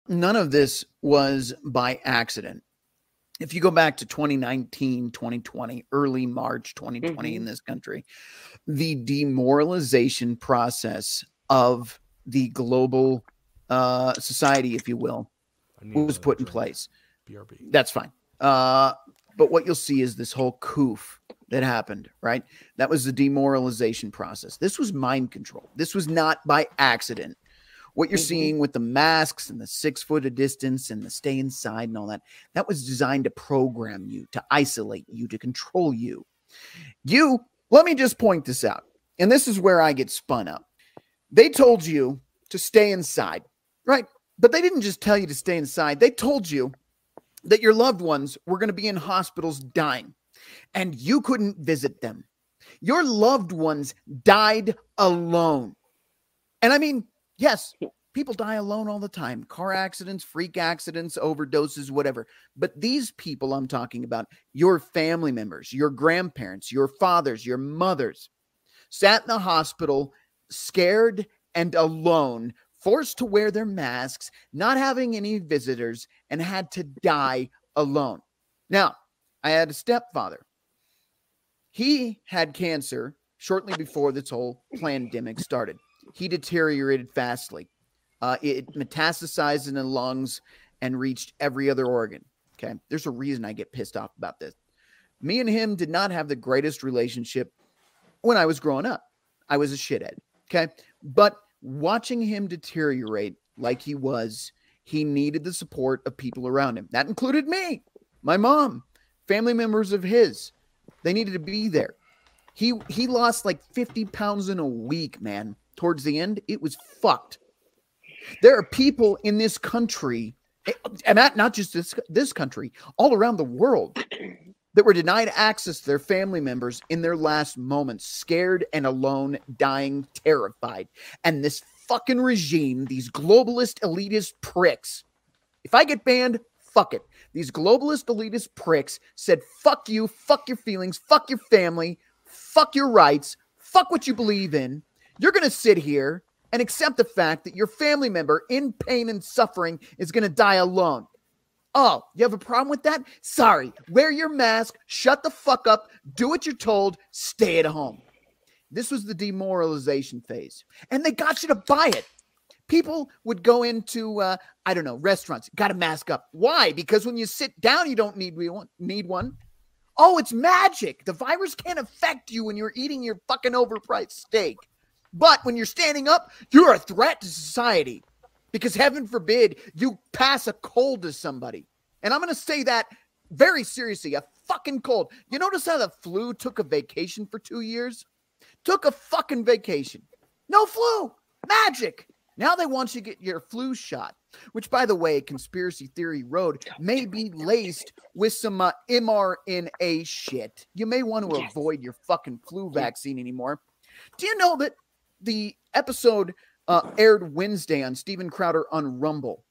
none of this was by accident. If you go back to 2019, 2020, early March 2020 in this country, the demoralization process of the global society, if you will, was put in place. BRB. That's fine. But what you'll see is this whole coof that happened, right? That was the demoralization process. This was mind control. This was not by accident. What you're seeing with the masks and the 6 foot of distance and the stay inside and all that, that was designed to program you, to isolate you, to control you. Let me just point this out. And this is where I get spun up. They told you to stay inside, right? But they didn't just tell you to stay inside. They told you that your loved ones were going to be in hospitals dying and you couldn't visit them. Your loved ones died alone. And I mean, yes, people die alone all the time. Car accidents, freak accidents, overdoses, whatever. But these people I'm talking about, your family members, your grandparents, your fathers, your mothers, sat in the hospital, scared and alone, forced to wear their masks, not having any visitors, and had to die alone. Now, I had a stepfather. He had cancer shortly before this whole pandemic started. He deteriorated fastly. It metastasized in the lungs and reached every other organ. Okay. There's a reason I get pissed off about this. Me and him did not have the greatest relationship when I was growing up. I was a shithead. Okay. But watching him deteriorate like he was, he needed the support of people around him. That included me, my mom, family members of his. They needed to be there. He lost like 50 pounds in a week, man. Towards the end, it was fucked. There are people in this country, and not just this country, all around the world, that were denied access to their family members in their last moments, scared and alone, dying, terrified. And this fucking regime, these globalist elitist pricks, if I get banned, fuck it. These globalist elitist pricks said, fuck you, fuck your feelings, fuck your family, fuck your rights, fuck what you believe in. You're going to sit here and accept the fact that your family member in pain and suffering is going to die alone. Oh, you have a problem with that? Sorry. Wear your mask, shut the fuck up, do what you're told, stay at home. This was the demoralization phase. And they got you to buy it. People would go into, restaurants, got to mask up. Why? Because when you sit down, you don't need one. Oh, it's magic. The virus can't affect you when you're eating your fucking overpriced steak. But when you're standing up, you're a threat to society because heaven forbid you pass a cold to somebody. And I'm going to say that very seriously, a fucking cold. You notice how the flu took a vacation for 2 years? Took a fucking vacation. No flu. Magic. Now they want you to get your flu shot, which, by the way, Conspiracy Theory Road may be laced with some mRNA shit. You may want to avoid your fucking flu vaccine anymore. Do you know that the episode aired Wednesday on Steven Crowder on Rumble?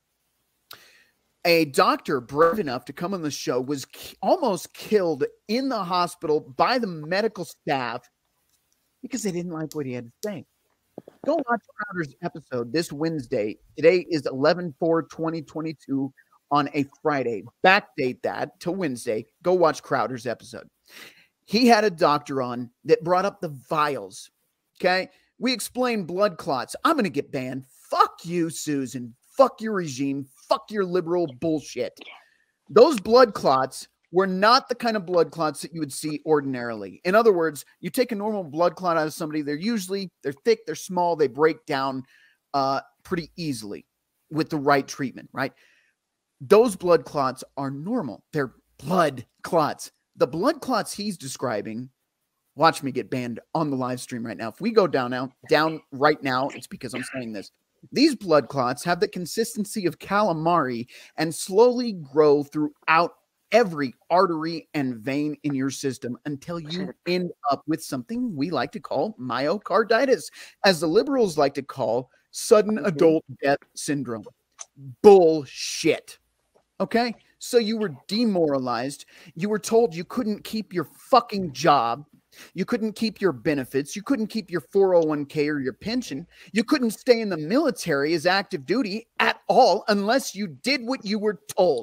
A doctor brave enough to come on the show was almost killed in the hospital by the medical staff because they didn't like what he had to say. Go watch Crowder's episode this Wednesday. Today is 11/4/2022 on a Friday. Backdate that to Wednesday. Go watch Crowder's episode. He had a doctor on that brought up the vials. Okay. We explained blood clots. I'm going to get banned. Fuck you, Susan. Fuck your regime. Fuck your liberal bullshit. Those blood clots were not the kind of blood clots that you would see ordinarily. In other words, you take a normal blood clot out of somebody, they're thick, they're small, they break down pretty easily with the right treatment, right? Those blood clots are normal. They're blood clots. The blood clots he's describing, watch me get banned on the live stream right now. If we go down right now, it's because I'm saying this. These blood clots have the consistency of calamari and slowly grow throughout every artery and vein in your system until you end up with something we like to call myocarditis, as the liberals like to call sudden adult death syndrome. Bullshit. Okay? So you were demoralized. You were told you couldn't keep your fucking job. You couldn't keep your benefits. You couldn't keep your 401k or your pension. You couldn't stay in the military as active duty at all unless you did what you were told.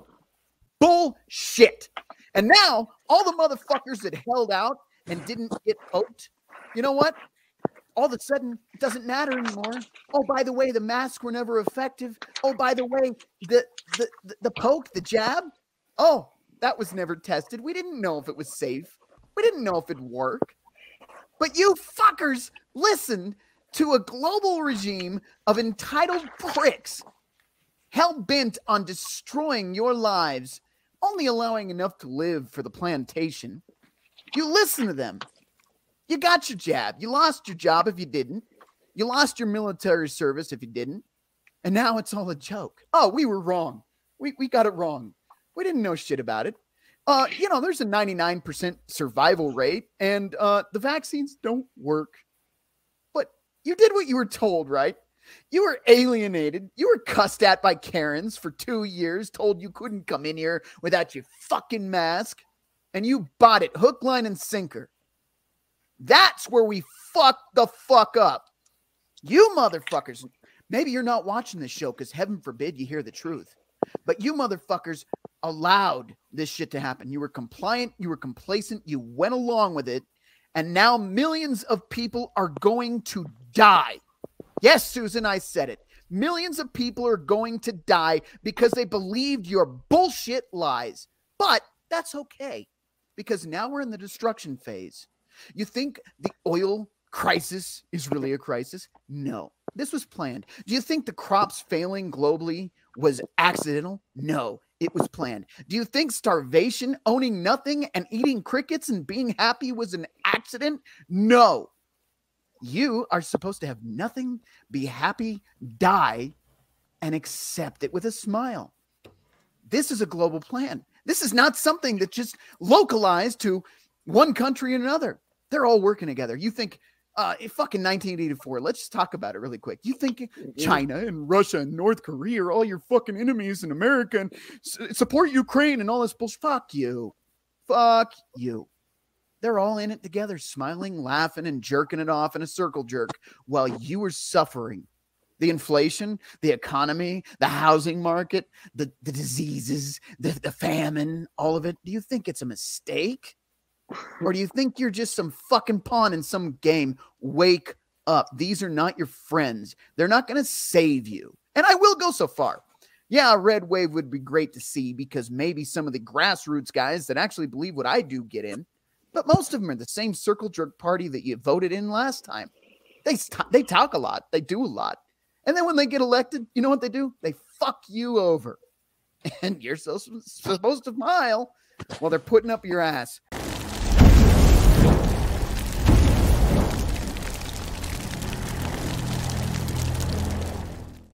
Bullshit. And now all the motherfuckers that held out and didn't get poked, you know what? All of a sudden, it doesn't matter anymore. Oh, by the way, the masks were never effective. Oh, by the way, the poke, the jab, oh, that was never tested. We didn't know if it was safe. We didn't know if it'd work. But you fuckers listened to a global regime of entitled pricks hell-bent on destroying your lives, only allowing enough to live for the plantation. You listen to them. You got your jab. You lost your job if you didn't. You lost your military service if you didn't. And now it's all a joke. Oh, we were wrong. We got it wrong. We didn't know shit about it. There's a 99% survival rate, and the vaccines don't work. But you did what you were told, right? You were alienated. You were cussed at by Karens for 2 years, told you couldn't come in here without your fucking mask. And you bought it hook, line, and sinker. That's where we fucked the fuck up. You motherfuckers, maybe you're not watching this show because heaven forbid you hear the truth. But you motherfuckers allowed this shit to happen. You were compliant. You were complacent. You went along with it. And now millions of people are going to die. Yes, Susan, I said it. Millions of people are going to die because they believed your bullshit lies. But that's okay because now we're in the destruction phase. You think the oil crisis is really a crisis? No, this was planned. Do you think the crops failing globally was accidental? No, it was planned. Do you think starvation, owning nothing and eating crickets and being happy was an accident? No. You are supposed to have nothing, be happy, die, and accept it with a smile. This is a global plan. This is not something that just localized to one country and another. They're all working together. You think in fucking 1984, let's just talk about it really quick. You think China and Russia and North Korea are all your fucking enemies in America and support Ukraine and all this bullshit? Fuck you. Fuck you. They're all in it together, smiling, laughing, and jerking it off in a circle jerk while you were suffering. The inflation, the economy, the housing market, the diseases, the famine, all of it. Do you think it's a mistake? Or do you think you're just some fucking pawn in some game? Wake up. These are not your friends. They're not going to save you. And I will go so far. Yeah, a red wave would be great to see because maybe some of the grassroots guys that actually believe what I do get in. But most of them are the same circle jerk party that you voted in last time. They talk a lot. They do a lot. And then when they get elected, you know what they do? They fuck you over. And you're supposed to smile while they're putting up your ass.